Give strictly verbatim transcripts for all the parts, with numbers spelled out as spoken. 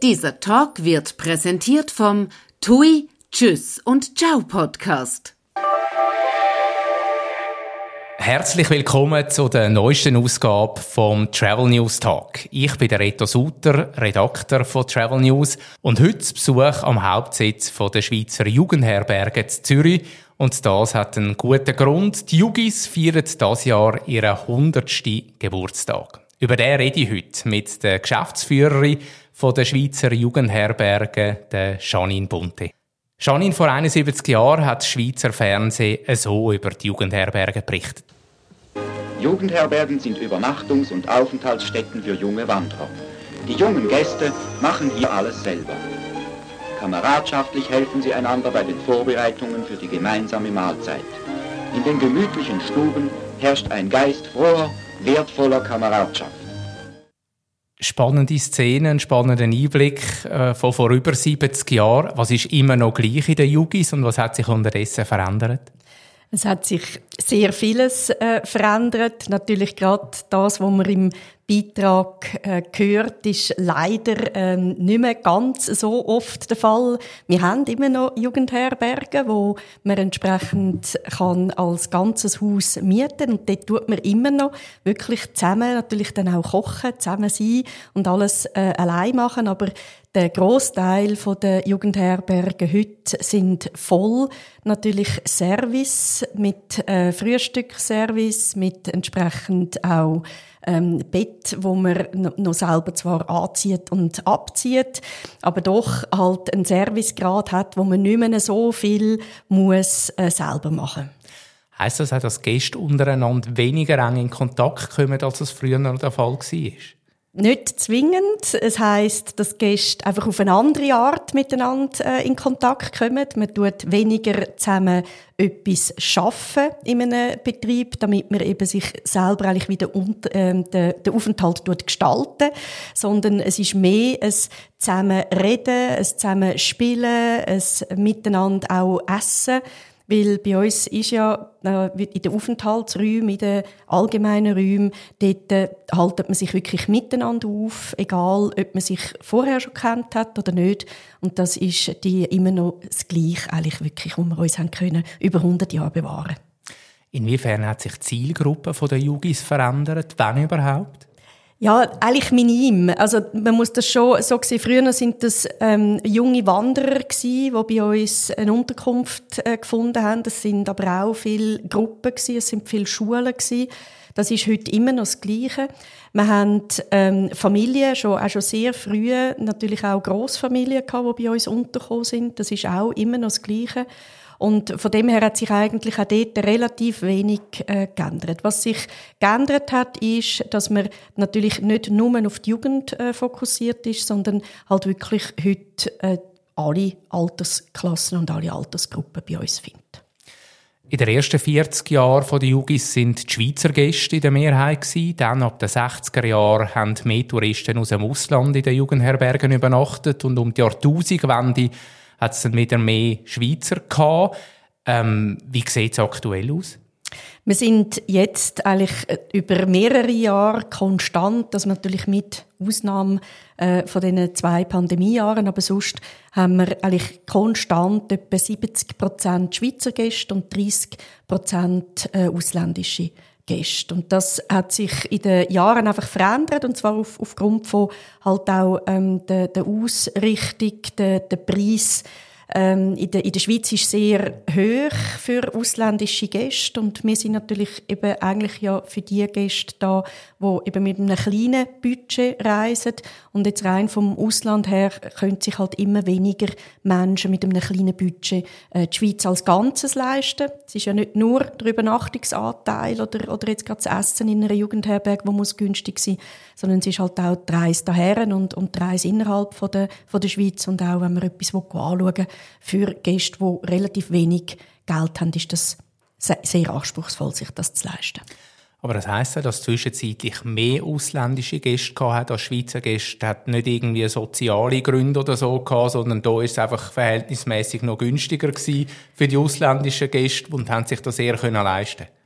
Dieser Talk wird präsentiert vom Tui, Tschüss und Ciao Podcast. Herzlich willkommen zu der neuesten Ausgabe vom Travel News Talk. Ich bin der Reto Sutter, Redakteur von Travel News und heute zu Besuch am Hauptsitz von der Schweizer Jugendherberge in Zürich. Und das hat einen guten Grund. Die Jugis feiern dieses Jahr ihren hundertsten Geburtstag. Über den rede ich heute mit der Geschäftsführerin von der Schweizer Jugendherberge, der Janine Bunte. Janine, vor einundsiebzig Jahren hat das Schweizer Fernsehen so über die Jugendherberge berichtet. Jugendherbergen sind Übernachtungs- und Aufenthaltsstätten für junge Wanderer. Die jungen Gäste machen hier alles selber. Kameradschaftlich helfen sie einander bei den Vorbereitungen für die gemeinsame Mahlzeit. In den gemütlichen Stuben herrscht ein Geist froher, wertvoller Kameradschaft. Spannende Szenen, spannenden Einblick äh, von vor über siebzig Jahren. Was ist immer noch gleich in den Jugis und was hat sich unterdessen verändert? Es hat sich sehr vieles äh, verändert. Natürlich gerade das, was man im Beitrag äh, gehört, ist leider äh, nicht mehr ganz so oft der Fall. Wir haben immer noch Jugendherbergen, wo man entsprechend kann als ganzes Haus mieten und dort tut man immer noch wirklich zusammen, natürlich dann auch kochen, zusammen sein und alles äh, allein machen, aber der Grossteil der Jugendherbergen heute sind voll. Natürlich Service mit äh, Frühstücksservice, mit entsprechend auch ähm, Bett, wo man noch, noch selber zwar anzieht und abzieht, aber doch halt einen Servicegrad hat, wo man nicht mehr so viel muss äh, selber machen. Heisst das auch, dass Gäste untereinander weniger eng in Kontakt kommen, als es früher noch der Fall war? Nicht zwingend. Es heisst, dass Gäste einfach auf eine andere Art miteinander äh, in Kontakt kommen. Man tut weniger zusammen etwas schaffen in einem Betrieb, damit man eben sich selber eigentlich wieder unter, äh, den, den Aufenthalt gestalten, sondern es ist mehr ein zusammen reden, ein zusammen spielen, ein miteinander auch essen. Weil bei uns ist ja äh, in den Aufenthaltsräumen, in den allgemeinen Räumen, dort äh, haltet man sich wirklich miteinander auf, egal ob man sich vorher schon gekannt hat oder nicht. Und das ist die immer noch das Gleiche, eigentlich wirklich, was wir uns haben können, über hundert Jahre bewahren. Inwiefern hat sich die Zielgruppe der Jugis verändert? Wann überhaupt? Ja, eigentlich minim. Also man muss das schon so sehen. Früher sind das ähm, junge Wanderer gsi, die bei uns eine Unterkunft äh, gefunden haben. Das sind aber auch viele Gruppen gsi, es sind viele Schulen gsi. Das ist heute immer noch das Gleiche. Wir haben ähm, Familien, schon, auch schon sehr früh, natürlich auch Grossfamilien gehabt, die bei uns untergekommen sind. Das ist auch immer noch das Gleiche. Und von dem her hat sich eigentlich auch dort relativ wenig äh, geändert. Was sich geändert hat, ist, dass man natürlich nicht nur auf die Jugend äh, fokussiert ist, sondern halt wirklich heute äh, alle Altersklassen und alle Altersgruppen bei uns findet. In den ersten vierzig Jahren der Jugis sind die Schweizer Gäste in der Mehrheit gewesen. Dann ab den sechziger Jahren haben mehr Touristen aus dem Ausland in den Jugendherbergen übernachtet und um die Jahrtausendwende hat es dann wieder mehr Schweizer gehabt. Ähm, wie sieht es aktuell aus? Wir sind jetzt eigentlich über mehrere Jahre konstant, das natürlich mit Ausnahme äh, von diesen zwei Pandemiejahren, aber sonst haben wir eigentlich konstant etwa siebzig Prozent Schweizer Gäste und dreißig Prozent äh, ausländische Gäste. Und das hat sich in den Jahren einfach verändert, und zwar auf, aufgrund von halt auch ähm, der, der Ausrichtung, der, der Preis. Ähm, in, der, in der Schweiz ist sehr hoch für ausländische Gäste, und wir sind natürlich eben eigentlich ja für die Gäste da, die eben mit einem kleinen Budget reisen, und jetzt rein vom Ausland her können sich halt immer weniger Menschen mit einem kleinen Budget äh, die Schweiz als Ganzes leisten. Es ist ja nicht nur der Übernachtungsanteil oder, oder jetzt gerade das Essen in einer Jugendherberge, wo muss günstig sein, sondern es ist halt auch die Reise daher und, und die Reise innerhalb von der, von der Schweiz, und auch wenn man etwas anschauen will, für Gäste, die relativ wenig Geld haben, ist das sehr anspruchsvoll, sich das zu leisten. Aber das heisst ja, dass zwischenzeitlich mehr ausländische Gäste gehabt als Schweizer Gäste. Das hat nicht irgendwie soziale Gründe oder so gehabt, sondern da ist es einfach verhältnismäßig noch günstiger gewesen für die ausländischen Gäste und haben sich das eher können leisten.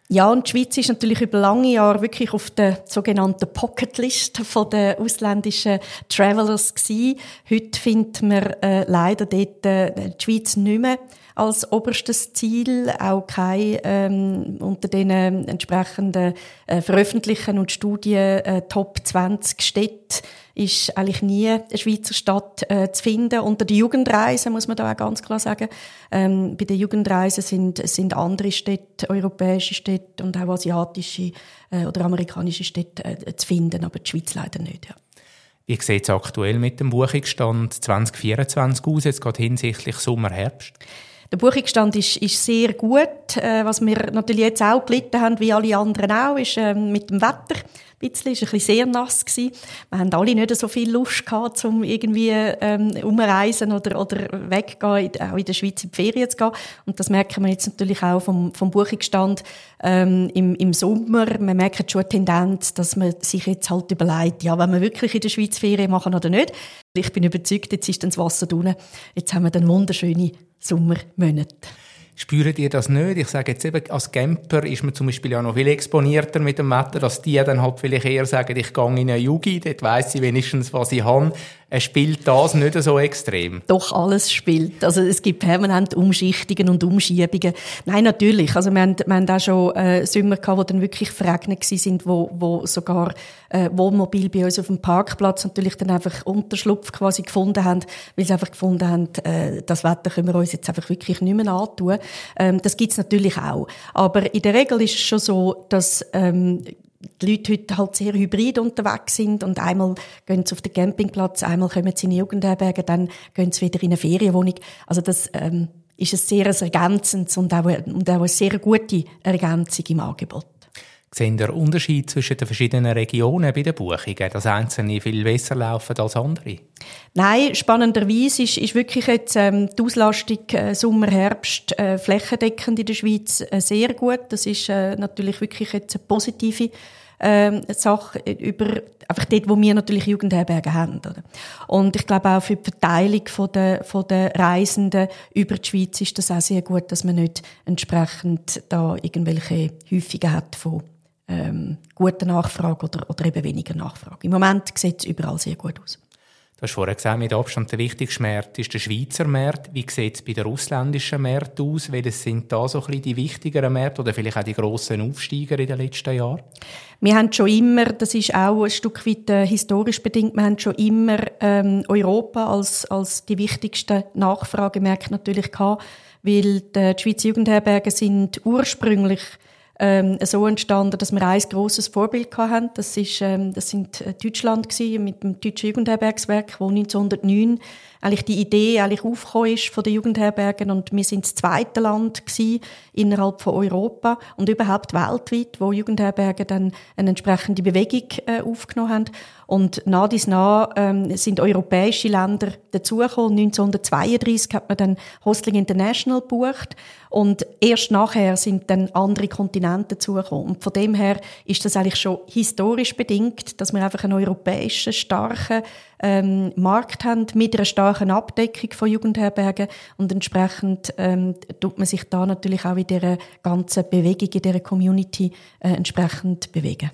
Ja, und die Schweiz ist natürlich über lange Jahre wirklich auf der sogenannten Pocketlist von den ausländischen Travelers gewesen. Heute findet man äh, leider dort äh, die Schweiz nicht mehr als oberstes Ziel, auch kein ähm, unter den äh, entsprechenden äh, Veröffentlichen und Studien äh, Top zwanzig Städte ist eigentlich nie eine Schweizer Stadt äh, zu finden. Unter den Jugendreisen muss man da auch ganz klar sagen. Ähm, bei den Jugendreisen sind, sind andere Städte, europäische Städte und auch asiatische äh, oder amerikanische Städte äh, zu finden, aber die Schweiz leider nicht. Ja. Wie sieht es aktuell mit dem Buchungsstand zwanzig vierundzwanzig aus, jetzt gerade hinsichtlich Sommer-Herbst? Der Buchungsstand ist, ist sehr gut. Äh, was wir natürlich jetzt auch gelitten haben, wie alle anderen auch, ist äh, mit dem Wetter. Ein bisschen, es war ein bisschen sehr nass gewesen. Wir haben alle nicht so viel Lust gehabt, um irgendwie ähm, umreisen oder, oder weggehen, auch in der Schweiz in die Ferien zu gehen. Und das merken wir jetzt natürlich auch vom, vom Buchungsstand ähm, im, im Sommer. Man merkt schon eine Tendenz, dass man sich jetzt halt überlegt, ja, wenn wir wirklich in der Schweiz Ferien machen oder nicht. Ich bin überzeugt, jetzt ist dann das Wasser drunten. Jetzt haben wir dann wunderschöne Sommermonate. Spürt ihr das nicht? Ich sage jetzt eben, als Camper ist man zum Beispiel ja noch viel exponierter mit dem Wetter, dass die dann halt vielleicht eher sagen, ich gehe in eine Jugi, dort weiss ich wenigstens, was ich habe. Spielt das nicht so extrem? Doch, alles spielt. Also es gibt permanent Umschichtungen und Umschiebungen. Nein, natürlich. Also wir haben, wir haben auch schon äh, Sommer gehabt, die dann wirklich verregnet sind, wo, wo sogar äh, Wohnmobil bei uns auf dem Parkplatz natürlich dann einfach Unterschlupf quasi gefunden haben, weil sie einfach gefunden haben, äh, das Wetter können wir uns jetzt einfach wirklich nicht mehr antun. Ähm, das gibt's natürlich auch. Aber in der Regel ist es schon so, dass ähm, die Leute heute halt sehr hybrid unterwegs sind und einmal gehen sie auf den Campingplatz, einmal kommen sie in die Jugendherberge, dann gehen sie wieder in eine Ferienwohnung. Also das ähm, ist ein sehr ergänzendes und auch, und auch eine sehr gute Ergänzung im Angebot. Sehen Sie einen Unterschied zwischen den verschiedenen Regionen bei den Buchungen, dass einzelne viel besser laufen als andere? Nein, spannenderweise ist, ist wirklich jetzt ähm, die Auslastung äh, Sommer, Herbst äh, flächendeckend in der Schweiz äh, sehr gut. Das ist äh, natürlich wirklich jetzt eine positive äh, Sache über einfach dort, wo wir natürlich Jugendherbergen haben. Oder? Und ich glaube auch für die Verteilung von der, von der Reisenden über die Schweiz ist das auch sehr gut, dass man nicht entsprechend da irgendwelche Häufungen hat von ähm, guter Nachfrage oder, oder eben weniger Nachfrage. Im Moment sieht es überall sehr gut aus. Du hast vorhin gesagt, mit Abstand der wichtigste Markt ist der Schweizer Markt. Wie sieht es bei den ausländischen Märkten aus? Welches sind da so ein bisschen die wichtigeren Märkte oder vielleicht auch die grossen Aufsteiger in den letzten Jahren? Wir haben schon immer, das ist auch ein Stück weit äh, historisch bedingt, wir haben schon immer ähm, Europa als, als die wichtigsten Nachfragemärkte natürlich gehabt, weil die Schweizer Jugendherbergen sind ursprünglich Ähm, so entstanden, dass wir ein grosses Vorbild hatten. Das, ist, ähm, das sind Deutschland gewesen, mit dem Deutschen Jugendherbergswerk, wo neunzehnhundertneun eigentlich die Idee eigentlich aufgekommen ist von den Jugendherbergen und wir sind das zweite Land gewesen, innerhalb von Europa und überhaupt weltweit, wo Jugendherbergen dann eine entsprechende Bewegung äh, aufgenommen haben. Und nach dies nach ähm, sind europäische Länder dazugekommen. neunzehnhundertzweiunddreissig hat man dann Hostling International gebucht und erst nachher sind dann andere Kontinente dazugekommen. Und von dem her ist das eigentlich schon historisch bedingt, dass wir einfach einen europäischen starken ähm, Markt haben mit einer starken Abdeckung von Jugendherbergen und entsprechend ähm, tut man sich da natürlich auch in dieser ganzen Bewegung, in dieser Community äh, entsprechend bewegen.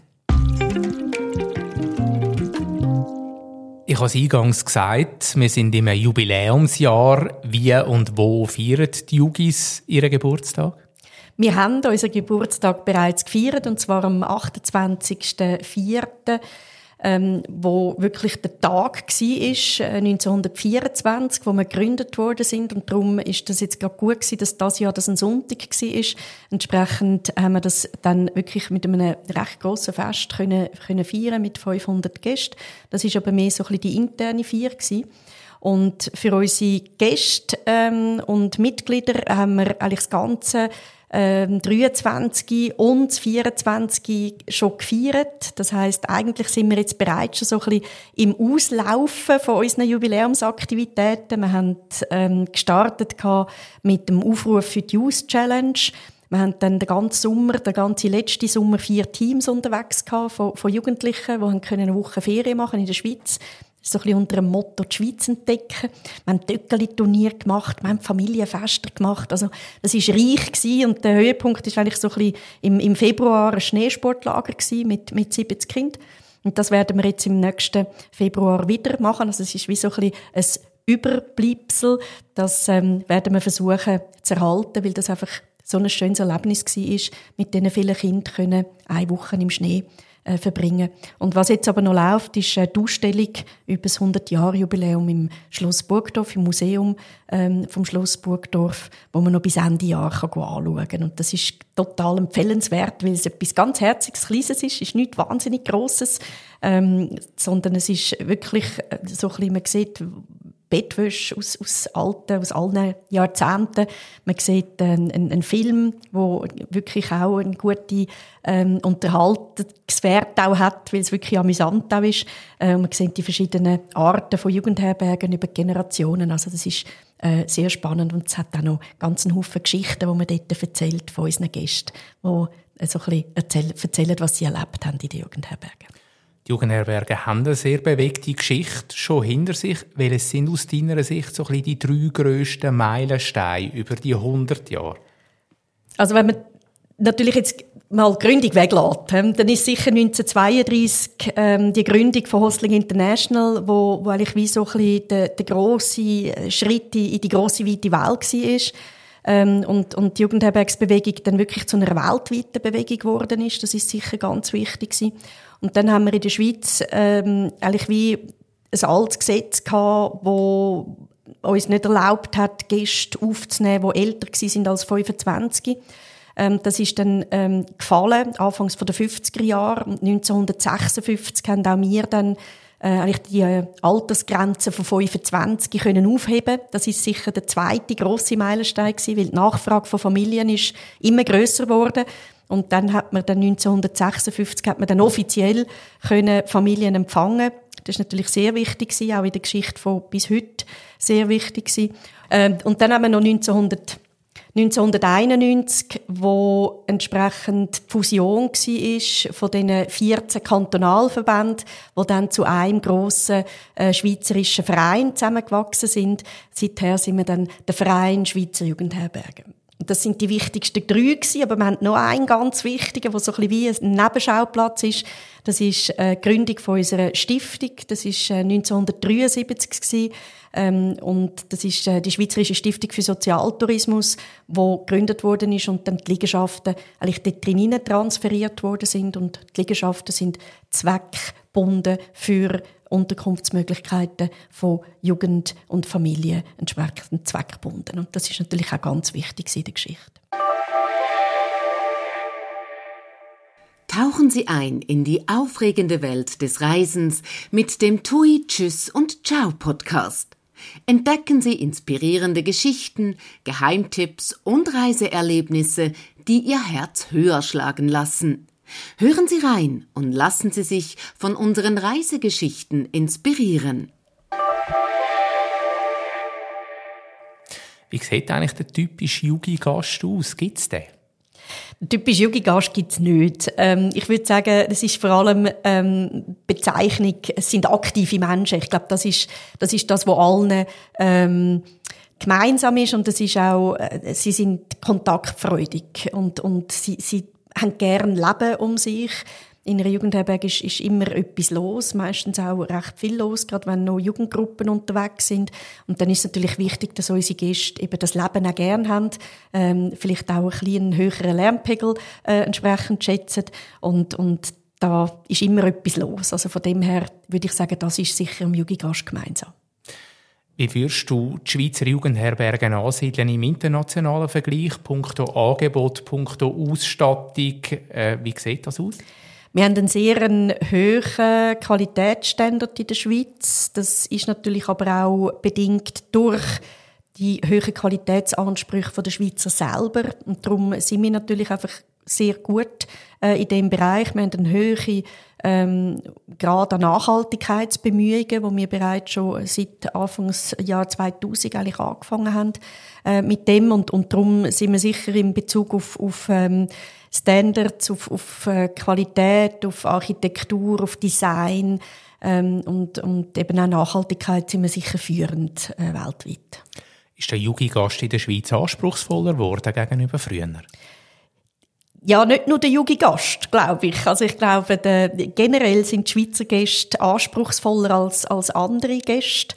Ich habe es eingangs gesagt, wir sind im Jubiläumsjahr. Wie und wo feiern die Jugis ihren Geburtstag? Wir haben unseren Geburtstag bereits gefeiert, und zwar am achtundzwanzigsten vierten Ähm, wo wirklich der Tag war, äh, neunzehnhundertvierundzwanzig, wo wir gegründet worden sind. Und darum ist das jetzt gerade gut gewesen, dass das Jahr das ein Sonntag war. Entsprechend haben wir das dann wirklich mit einem recht grossen Fest können, können feiern mit fünfhundert Gästen. Das ist aber mehr so ein bisschen die interne Feier gewesen. Und für unsere Gäste ähm, und Mitglieder haben wir eigentlich das Ganze ähm, dreiundzwanzig und vierundzwanzig schon gefeiert. Das heisst, eigentlich sind wir jetzt bereits schon so ein bisschen im Auslaufen von unseren Jubiläumsaktivitäten. Wir haben ähm, gestartet mit dem Aufruf für die Youth Challenge. Wir haben dann den ganzen Sommer, den ganzen letzten Sommer vier Teams unterwegs gehabt von, von Jugendlichen, die eine Woche Ferien machen in der Schweiz. so ein bisschen unter dem Motto «Die Schweiz entdecken». Wir haben Töckeli-Turnier gemacht, wir haben Familienfeste gemacht. Also, das war reich gewesen. Und der Höhepunkt war eigentlich so ein bisschen im, im Februar ein Schneesportlager gewesen mit, mit siebzig Kindern. Und das werden wir jetzt im nächsten Februar wieder machen. Also, es ist wie so ein bisschen ein Überbleibsel. Das ähm, werden wir versuchen zu erhalten, weil das einfach so ein schönes Erlebnis war, mit diesen vielen Kindern können eine Woche im Schnee äh, verbringen. Und was jetzt aber noch läuft, ist äh, die Ausstellung über das hundert-Jahre-Jubiläum im Schloss Burgdorf, im Museum ähm, vom Schloss Burgdorf, wo man noch bis Ende Jahr kann anschauen kann. Und das ist total empfehlenswert, weil es etwas ganz Herziges, Kleines ist. Es ist nichts wahnsinnig Grosses, ähm, sondern es ist wirklich äh, so ein bisschen, man sieht, Bettwäsche aus, aus alten, aus allen Jahrzehnten. Man sieht einen, einen Film, der wirklich auch einen guten ähm, Unterhaltungswert auch hat, weil es wirklich amüsant auch ist. Äh, man sieht die verschiedenen Arten von Jugendherbergen über Generationen. Also das ist äh, sehr spannend und es hat auch noch ganz einen Haufen Geschichten, die man dort erzählt von unseren Gästen, die so ein bisschen erzählen, erzählen, was sie erlebt haben in den Jugendherbergen. Die Jugendherbergen haben eine sehr bewegte Geschichte schon hinter sich. Welches sind aus deiner Sicht so ein bisschen die drei grössten Meilensteine über die hundert Jahre? Also wenn man natürlich jetzt mal die Gründung weglässt, dann ist sicher neunzehnhundertzweiunddreissig ähm, die Gründung von Hostling International, wo, wo eigentlich wie so ein bisschen der, der grosse Schritt in die grosse, weite Welt war. Ähm, und, und die Jugendherbergsbewegung dann wirklich zu einer weltweiten Bewegung geworden ist. Das ist sicher ganz wichtig gewesen. Und dann haben wir in der Schweiz ähm, eigentlich wie ein altes Gesetz gehabt, wo uns nicht erlaubt hat, Gäste aufzunehmen, die älter waren als fünfundzwanzig. Ähm, das ist dann ähm, gefallen, anfangs der fünfziger Jahre. Und neunzehnhundertsechsundfünfzig haben auch wir dann äh, eigentlich die äh, Altersgrenze von fünfundzwanzig können aufheben. Das ist sicher der zweite grosse Meilenstein gewesen, weil die Nachfrage von Familien ist immer grösser geworden. Und dann hat man dann neunzehnhundertsechsundfünfzig hat man dann offiziell können Familien empfangen. Das ist natürlich sehr wichtig gewesen, auch in der Geschichte von bis heute sehr wichtig gewesen. Ähm, und dann haben wir noch neunzehnhundert, neunzehnhunderteinundneunzig, wo entsprechend die Fusion war von diesen vierzehn Kantonalverbänden, die dann zu einem grossen äh, schweizerischen Verein zusammengewachsen sind. Seither sind wir dann der Verein Schweizer Jugendherbergen. Das sind die wichtigsten drei gewesen, aber wir haben noch einen ganz wichtigen, der so ein bisschen wie ein Nebenschauplatz ist. Das ist äh, die Gründung von unserer Stiftung. Das ist äh, neunzehnhundertdreiundsiebzig gewesen. Ähm, und das ist äh, die Schweizerische Stiftung für Sozialtourismus, die gegründet worden ist und dann die Liegenschaften eigentlich dort drin transferiert worden sind. Und die Liegenschaften sind zweckgebunden für Unterkunftsmöglichkeiten von Jugend und Familie entsprechend zweckgebunden. Und das ist natürlich auch ganz wichtig in der Geschichte. Tauchen Sie ein in die aufregende Welt des Reisens mit dem Tui, Tschüss und Ciao Podcast. Entdecken Sie inspirierende Geschichten, Geheimtipps und Reiseerlebnisse, die Ihr Herz höher schlagen lassen. Hören Sie rein und lassen Sie sich von unseren Reisegeschichten inspirieren. Wie sieht eigentlich der typische Jugi-Gast aus? Gibt es den? Den typischen Jugi-Gast gibt es nicht. Ähm, ich würde sagen, das ist vor allem ähm, Bezeichnung, es sind aktive Menschen. Ich glaube, das ist das, ist das was allen ähm, gemeinsam ist. Und das ist auch, äh, sie sind kontaktfreudig und, und sie, sie haben gern Leben um sich. In einer Jugendherberge ist, ist immer etwas los, meistens auch recht viel los, gerade wenn noch Jugendgruppen unterwegs sind. Und dann ist es natürlich wichtig, dass unsere Gäste eben das Leben auch gern haben, ähm, vielleicht auch ein bisschen höheren Lärmpegel äh, entsprechend schätzen. Und, und da ist immer etwas los. Also von dem her würde ich sagen, das ist sicher im Jugendgast gemeinsam. Wie würdest du die Schweizer Jugendherbergen ansiedeln im internationalen Vergleich, punkto Angebot, punkto Ausstattung? Äh, wie sieht das aus? Wir haben einen sehr hohen Qualitätsstandard in der Schweiz. Das ist natürlich aber auch bedingt durch die hohen Qualitätsansprüche der Schweizer selber. Und darum sind wir natürlich einfach sehr gut äh, in diesem Bereich. Wir haben einen hohen ähm, Grad an Nachhaltigkeitsbemühungen, die wir bereits schon seit Anfangsjahr zweitausend eigentlich angefangen haben äh, mit dem. Und, und darum sind wir sicher in Bezug auf, auf ähm, Standards, auf, auf äh, Qualität, auf Architektur, auf Design, Ähm, und, und eben auch Nachhaltigkeit sind wir sicher führend äh, weltweit. Ist der Yugi-Gast in der Schweiz anspruchsvoller geworden gegenüber früher? Ja, nicht nur der Yugi-Gast, glaube ich. Also ich glaube, der, generell sind die Schweizer Gäste anspruchsvoller als, als andere Gäste,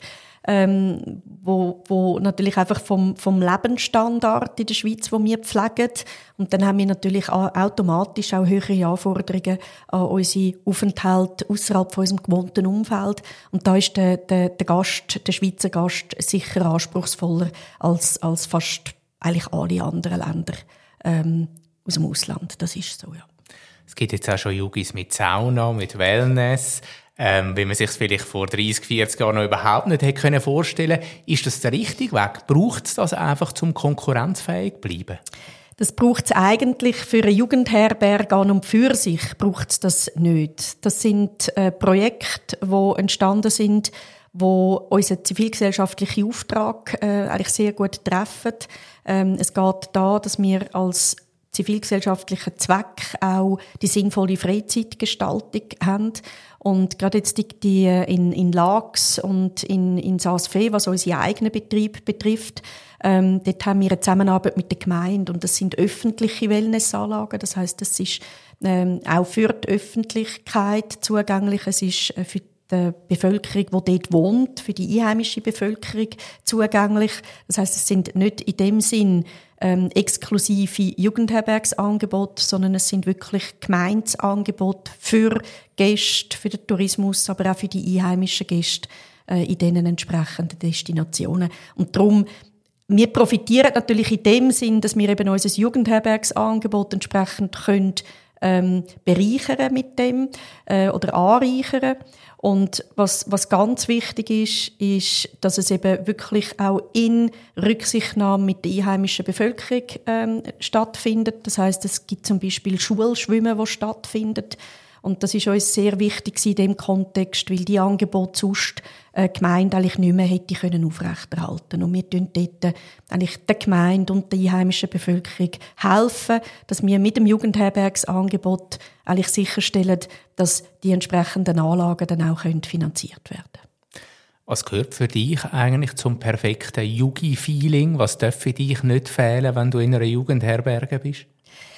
ähm, wo, wo natürlich einfach vom, vom Lebensstandard in der Schweiz, wo wir pflegen. Und dann haben wir natürlich auch automatisch auch höhere Anforderungen an unsere Aufenthalte außerhalb von unserem gewohnten Umfeld. Und da ist der, der, der Gast, der Schweizer Gast sicher anspruchsvoller als, als fast eigentlich alle anderen Länder, ähm, aus dem Ausland. Das ist so, ja. Es gibt jetzt auch schon Yugis mit Sauna, mit Wellness. Ähm, wenn man sich es vielleicht vor dreissig, vierzig Jahren noch überhaupt nicht hätte können vorstellen können. Ist das der richtige Weg? Braucht es das einfach, um konkurrenzfähig zu bleiben? Das braucht es eigentlich für eine Jugendherberge an und für sich braucht es das nicht. Das sind äh, Projekte, die entstanden sind, wo unseren zivilgesellschaftlichen Auftrag äh, eigentlich sehr gut treffen. Ähm, es geht da, dass wir als zivilgesellschaftlichen Zweck auch die sinnvolle Freizeitgestaltung haben. Und gerade jetzt die, die in, in Laax und in, in Saas-Fee, was unsere eigenen Betriebe betrifft, ähm, dort haben wir eine Zusammenarbeit mit der Gemeinde. Und das sind öffentliche Wellnessanlagen. Das heisst, das ist ähm, auch für die Öffentlichkeit zugänglich. Es ist für die Bevölkerung, die dort wohnt, für die einheimische Bevölkerung zugänglich. Das heisst, es sind nicht in dem Sinn ähm, exklusive Jugendherbergsangebote, sondern es sind wirklich Gemeindeangebote für Gäste, für den Tourismus, aber auch für die einheimischen Gäste äh, in diesen entsprechenden Destinationen. Und darum, wir profitieren natürlich in dem Sinn, dass wir eben unser Jugendherbergsangebot entsprechend können, ähm, bereichern mit dem äh, oder anreichern. Und was, was ganz wichtig ist, ist, dass es eben wirklich auch in Rücksichtnahme mit der einheimischen Bevölkerung ähm, stattfindet. Das heisst, es gibt zum Beispiel Schulschwimmen, das stattfindet. Und das ist uns sehr wichtig in diesem Kontext, weil die Angebote sonst äh, die Gemeinde eigentlich nicht mehr hätte können aufrechterhalten. Und wir tun dort eigentlich der Gemeinde und der einheimischen Bevölkerung helfen, dass wir mit dem Jugendherbergsangebot eigentlich sicherstellen, dass die entsprechenden Anlagen dann auch können finanziert werden können. Was gehört für dich eigentlich zum perfekten Yugi-Feeling? Was darf für dich nicht fehlen, wenn du in einer Jugendherberge bist?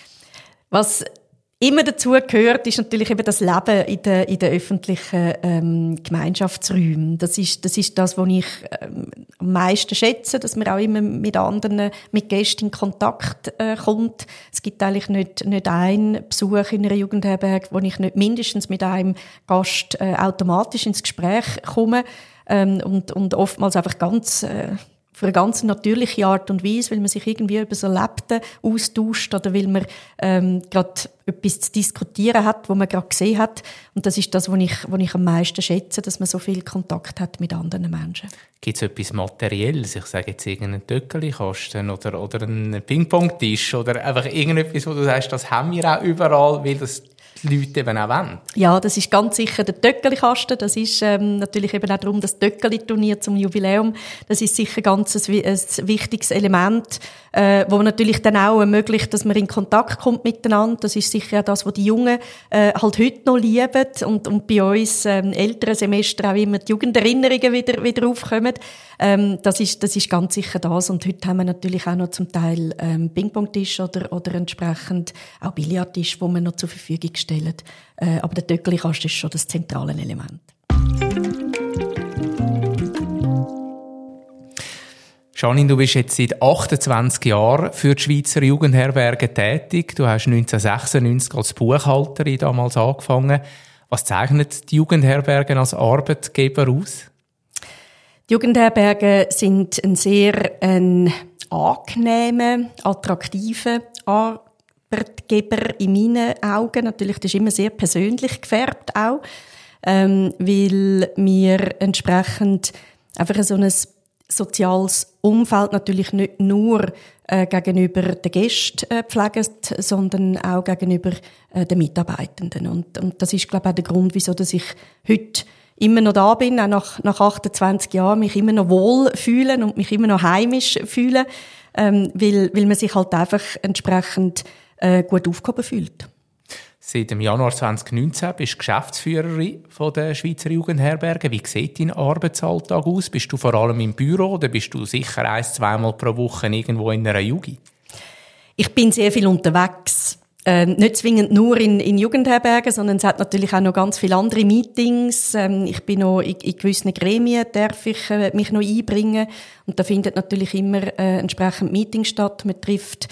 Was immer dazu gehört, ist natürlich eben das Leben in den, in den öffentlichen ähm, Gemeinschaftsräumen. Das ist, das ist das, was ich ähm, am meisten schätze, dass man auch immer mit anderen, mit Gästen in Kontakt äh, kommt. Es gibt eigentlich nicht, nicht einen Besuch in einer Jugendherberge, wo ich nicht mindestens mit einem Gast äh, automatisch ins Gespräch komme ähm, und, und oftmals einfach ganz äh, auf eine ganz natürliche Art und Weise, weil man sich irgendwie über das Erlebte austauscht oder weil man ähm, gerade etwas zu diskutieren hat, wo man gerade gesehen hat. Und das ist das, was ich, was ich am meisten schätze, dass man so viel Kontakt hat mit anderen Menschen. Gibt es etwas Materielles? Ich sage jetzt irgendeinen Töckeli-Kasten oder, oder einen Ping-Pong-Tisch oder einfach irgendetwas, wo du sagst, das haben wir auch überall, weil das die Leute eben auch wollen. Ja, das ist ganz sicher der Töckeli-Kasten. Das ist ähm, natürlich eben auch darum, das Töckeli-Turnier zum Jubiläum. Das ist sicher ganz ein, ein wichtiges Element, äh, wo natürlich dann auch ermöglicht, dass man in Kontakt kommt miteinander. Das ist sicher auch das, was die Jungen äh, halt heute noch lieben und, und bei uns ähm, älteren Semester auch immer die Jugenderinnerungen wieder, wieder aufkommen. Ähm, das ist, das ist ganz sicher das. Und heute haben wir natürlich auch noch zum Teil ähm, Ping-Pong-Tisch oder, oder entsprechend auch Billardtisch, wo wir noch zur Verfügung stellen. Äh, aber der Töckeli-Kasten ist schon das zentrale Element. Janine, du bist jetzt seit achtundzwanzig Jahren für die Schweizer Jugendherberge tätig. Du hast neunzehnhundertsechsundneunzig als Buchhalterin damals angefangen. Was zeichnet die Jugendherbergen als Arbeitgeber aus? Die Jugendherbergen sind ein sehr ein angenehmer, attraktiver Arbeitgeber in meinen Augen. Natürlich, das ist immer sehr persönlich gefärbt auch, ähm, weil wir entsprechend einfach so ein soziales Umfeld natürlich nicht nur äh, gegenüber den Gästen äh, pflegen, sondern auch gegenüber äh, den Mitarbeitenden. Und, und das ist, glaube ich, auch der Grund, wieso dass ich heute immer noch da bin, auch nach, nach achtundzwanzig Jahren, mich immer noch wohl fühlen und mich immer noch heimisch fühlen, ähm, weil, weil man sich halt einfach entsprechend äh, gut aufgehoben fühlt. Seit dem Januar zwanzig neunzehn bist du Geschäftsführerin von der Schweizer Jugendherberge. Wie sieht dein Arbeitsalltag aus? Bist du vor allem im Büro oder bist du sicher ein-, zweimal pro Woche irgendwo in einer Jugend? Ich bin sehr viel unterwegs. Äh, nicht zwingend nur in, in Jugendherbergen, sondern es hat natürlich auch noch ganz viele andere Meetings. Ähm, ich bin noch in, in gewissen Gremien, darf ich äh, mich noch einbringen. Und da findet natürlich immer äh, entsprechend Meetings statt. Man trifft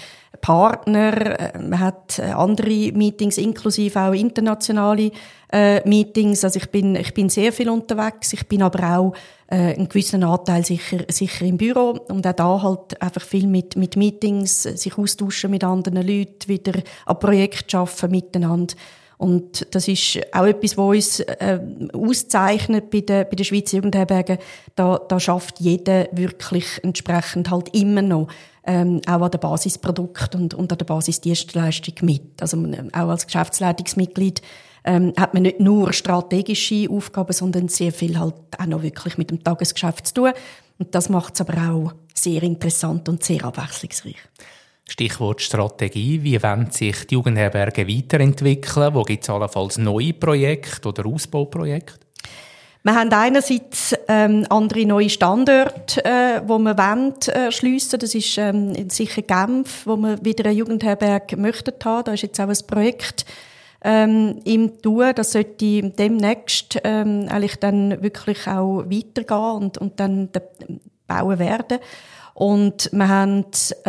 Partner, äh, man hat äh, andere Meetings, inklusive auch internationale äh, Meetings. Also ich bin, ich bin sehr viel unterwegs. Ich bin aber auch äh, einen gewissen Anteil sicher, sicher im Büro und auch da halt einfach viel mit, mit Meetings, sich austauschen mit anderen Leuten, wieder an Projekten arbeiten miteinander. Und das ist auch etwas, was uns äh, auszeichnet bei den, bei den Schweizer Jugendherbergen. Da, da schafft jeder wirklich entsprechend halt immer noch ähm, auch an der Basisprodukt und, und an der Basisdienstleistung mit. Also auch als Geschäftsleitungsmitglied ähm, hat man nicht nur strategische Aufgaben, sondern sehr viel halt auch noch wirklich mit dem Tagesgeschäft zu tun. Und das macht es aber auch sehr interessant und sehr abwechslungsreich. Stichwort Strategie. Wie wollen sich die Jugendherbergen weiterentwickeln? Wo gibt es allenfalls neue Projekte oder Ausbauprojekte? Wir haben einerseits ähm, andere neue Standorte, äh, wo wir wollen, äh, schliessen. Das ist ähm, sicher Genf, wo wir wieder eine Jugendherberge möchten haben. Da ist jetzt auch ein Projekt ähm, im Tun. Das sollte demnächst ähm, eigentlich dann wirklich auch weitergehen und, und dann bauen werden. Und wir haben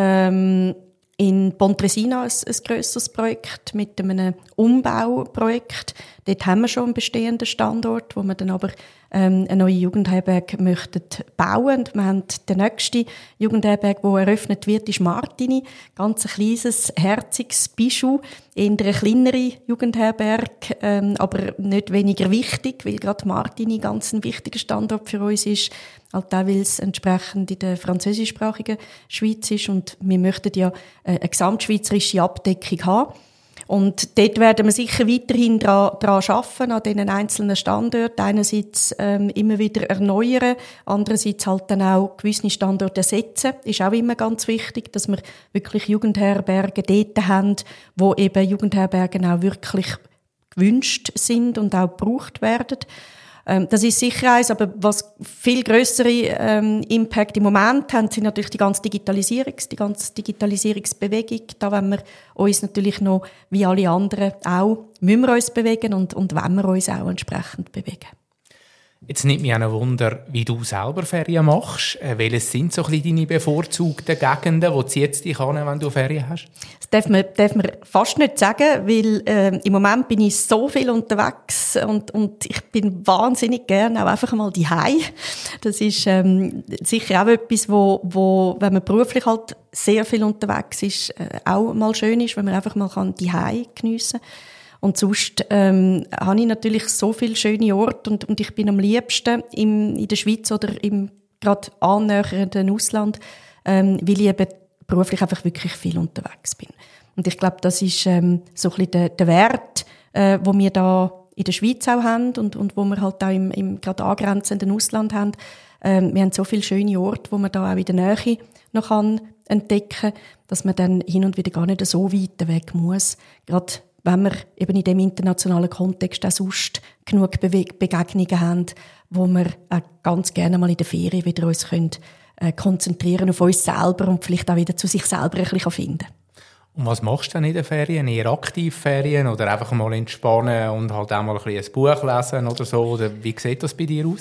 ähm, in Pontresina ein, ein grösseres Projekt mit einem Umbauprojekt. Dort haben wir schon einen bestehenden Standort, wo wir dann aber ähm, eine neue Jugendherberge möchten bauen. Und wir haben den nächsten Jugendherberge, der eröffnet wird, ist Martini. Ganz ein kleines, herziges Bijou. Eher eine kleinere Jugendherberge, ähm, aber nicht weniger wichtig, weil gerade Martini ganz ein wichtiger Standort für uns ist. Halt auch, weil es entsprechend in der französischsprachigen Schweiz ist und wir möchten ja eine gesamtschweizerische Abdeckung haben. Und dort werden wir sicher weiterhin daran arbeiten, an diesen einzelnen Standorten. Einerseits ähm, immer wieder erneuern, andererseits halt dann auch gewisse Standorte ersetzen. Ist auch immer ganz wichtig, dass wir wirklich Jugendherbergen dort haben, wo eben Jugendherbergen auch wirklich gewünscht sind und auch gebraucht werden. Das ist sicher eins, aber was viel grössere ähm, Impact im Moment haben, sind natürlich die ganze Digitalisierung, die ganze Digitalisierungsbewegung. Da wollen wir uns natürlich noch, wie alle anderen auch, müssen wir uns bewegen und, und wollen wir uns auch entsprechend bewegen. Jetzt nimmt mich auch ein Wunder, wie du selber Ferien machst. Äh, welches sind so ein bisschen deine bevorzugten Gegenden, wo du jetzt dich an, wenn du Ferien hast? Das darf man, darf man fast nicht sagen, weil äh, im Moment bin ich so viel unterwegs und, und ich bin wahnsinnig gerne auch einfach mal daheim. Das ist ähm, sicher auch etwas, wo, wo, wenn man beruflich halt sehr viel unterwegs ist, äh, auch mal schön ist, wenn man einfach mal daheim geniessen kann. Und sonst ähm, habe ich natürlich so viele schöne Orte und, und ich bin am liebsten im, in der Schweiz oder im gerade annähernden Ausland, ähm, weil ich eben beruflich einfach wirklich viel unterwegs bin. Und ich glaube, das ist ähm, so ein bisschen der, der Wert, äh, wo wir da in der Schweiz auch haben und, und wo wir halt auch im, im gerade angrenzenden Ausland haben. Ähm, wir haben so viele schöne Orte, wo man da auch in der Nähe noch kann entdecken kann, dass man dann hin und wieder gar nicht so weit weg muss. Gerade wenn wir eben in dem internationalen Kontext auch sonst genug Bewe- Begegnungen haben, wo wir auch ganz gerne mal in der Ferien wieder uns können, äh, konzentrieren auf uns selber und vielleicht auch wieder zu sich selber ein bisschen finden. Und was machst du denn in den Ferien? Eher Aktivferien oder einfach mal entspannen und halt auch mal ein, bisschen ein Buch lesen oder so? Oder wie sieht das bei dir aus?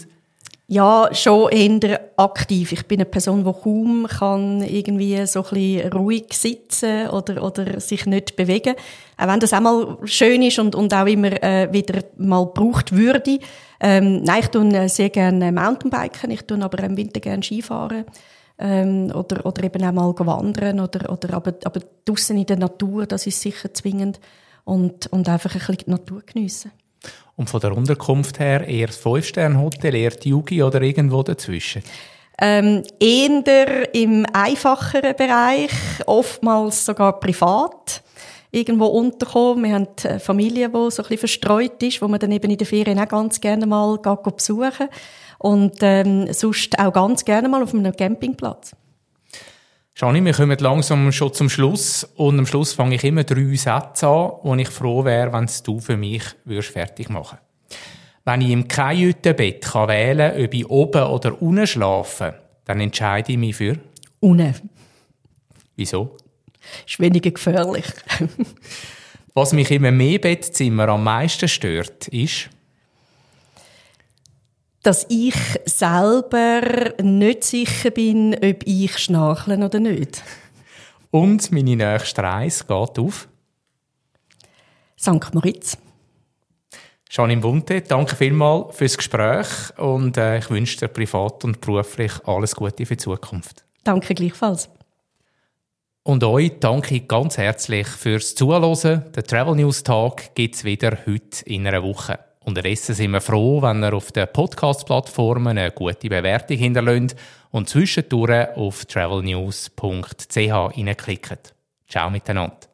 Ja, schon eher aktiv. Ich bin eine Person, die kaum kann irgendwie so ein bisschen ruhig sitzen oder, oder sich nicht bewegen. Auch wenn das auch mal schön ist und, und auch immer äh, wieder mal gebraucht würde. Ähm, nein, ich tue sehr gerne Mountainbiken. Ich tue aber im Winter gerne Skifahren. Ähm, oder, oder eben auch mal wandern. Oder, oder aber, aber draussen in der Natur, das ist sicher zwingend. Und, und einfach ein bisschen die Natur geniessen. Und von der Unterkunft her eher das Fünf-Sterne-Hotel, eher die Jugi oder irgendwo dazwischen? Ähm, eher im einfacheren Bereich, oftmals sogar privat, irgendwo unterkommen. Wir haben eine Familie, die so ein bisschen verstreut ist, wo man dann eben in den Ferien auch ganz gerne mal besuchen. Und ähm, sonst auch ganz gerne mal auf einem Campingplatz. Gianni, wir kommen langsam schon zum Schluss. Und am Schluss fange ich immer drei Sätze an, wo ich froh wäre, wenn du für mich würdest fertig machen würdest. Wenn ich im Kajütenbett kann wählen kann, ob ich oben oder unten schlafe, dann entscheide ich mich für... Unten. Wieso? Ist weniger gefährlich. Was mich im Mehrbettzimmer am meisten stört, ist... dass ich selber nicht sicher bin, ob ich schnarchle oder nicht. Und meine nächste Reise geht auf... Sankt Moritz. Janine Bunte, danke vielmals fürs Gespräch und äh, ich wünsche dir privat und beruflich alles Gute für die Zukunft. Danke gleichfalls. Und euch danke ich ganz herzlich fürs Zuhören. Den Travel News Tag gibt es wieder heute in einer Woche. Unterdessen sind wir froh, wenn ihr auf den Podcast-Plattformen eine gute Bewertung hinterlässt und zwischendurch auf travelnews punkt c h reinklickt. Ciao miteinander.